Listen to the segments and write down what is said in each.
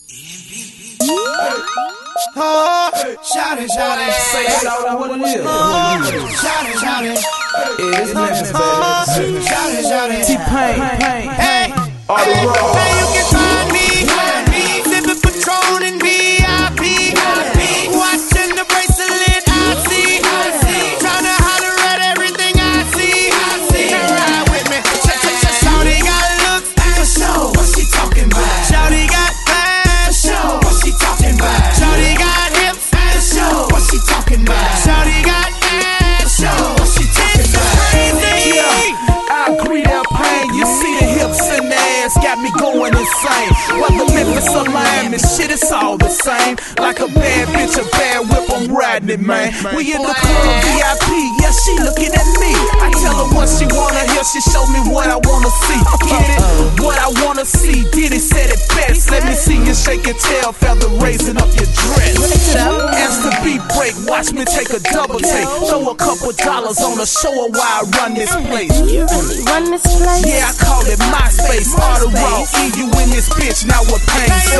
Oh, shout it, shout it. Say shout what it is. Shout it, shout it. Yeah, it's Memphis, baby. Shout it, shout it. T-Pain. Hey, All the road. hey, you can find me sipping Patron and VIP. Watching the bracelet I see. Tryna holler at everything I see. Ride with me. Shawty got looks for show. What she talking about? Shawty got class. Show. What she talking about? Shawty got hips. Show. What she talking about? Shawty got ass. Show. What she talking about? Crazy. I agree that pain. You see the hips and the ass got me going insane. Whether Memphis or Miami, shit, it's all the same. Like a bad bitch, a bad whip, I'm riding it, man. We in the club, VIP, yeah, she looking at me. I tell her what she wanna hear, she show me what I wanna see. Get it? What I wanna see, Diddy said it best. Let me see you shake your tail feather, raising up your dress. As the beat break, watch me take a double take. Throw a couple dollars on the show her why I run this place. You really run this place? Yeah, I call it my space. All the raw, you in this bitch, now what pain say?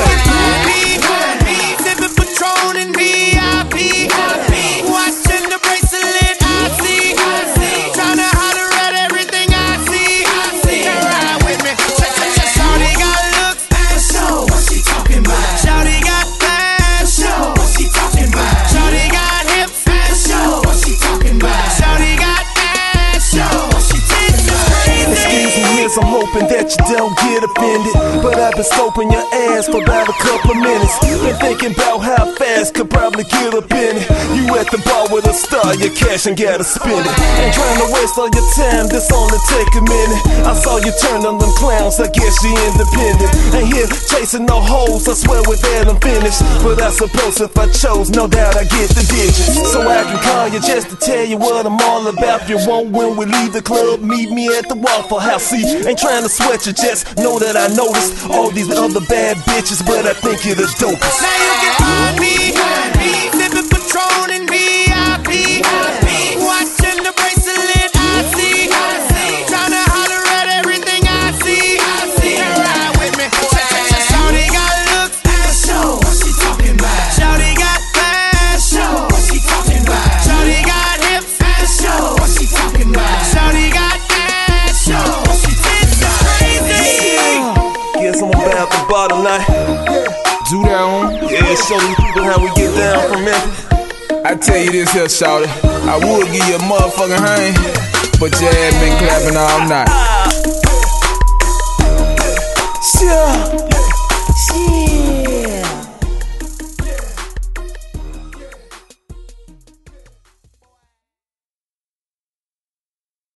Sipping Patron and VIP. Watching the bracelet I see. Tryna holler at everything I see. Ride with me. Shawty got looks for show. What she talking about? Shawty got class. Show. What she talking about? Shawty got hips. Show. What she talking about? Shawty got ass. Show. What she talking about? Excuse me, miss, I'm hoping that you don't get offended, but I've been scoping your ass for about a couple of minutes. Been thinking about how fast could probably get up in it. You at the bar with a star, your cash and gotta spend it. Ain't trying to waste all your time, this only take a minute. I saw you turn on them clowns, I guess you independent. Ain't here chasing no hoes, I swear with that I'm finished. But I suppose if I chose, no doubt I get the digits. So I can call you just to tell you what I'm all about. If you want, when we leave the club, meet me at the Waffle House. See, ain't trying to sweat you, just know that I noticed all these other bad bitches, but I think you're the dopest. Now you can find me sipping Patron and VIP. Watching the bracelet I see. Tryna holler at everything I see. Ride with me. Shawty got looks for show. What she talking about? Shawty got class. Show. What she talking about? Shawty got hips. Show. What she talking about? Shawty got ass. Show. What she talking about? Crazy. Guess I'm about the bottom night. Do that one. Yeah, show these people how we get down from Memphis. I tell you this here, shawty, I would give you a motherfucking hand, but your ass been clapping all night. Sure.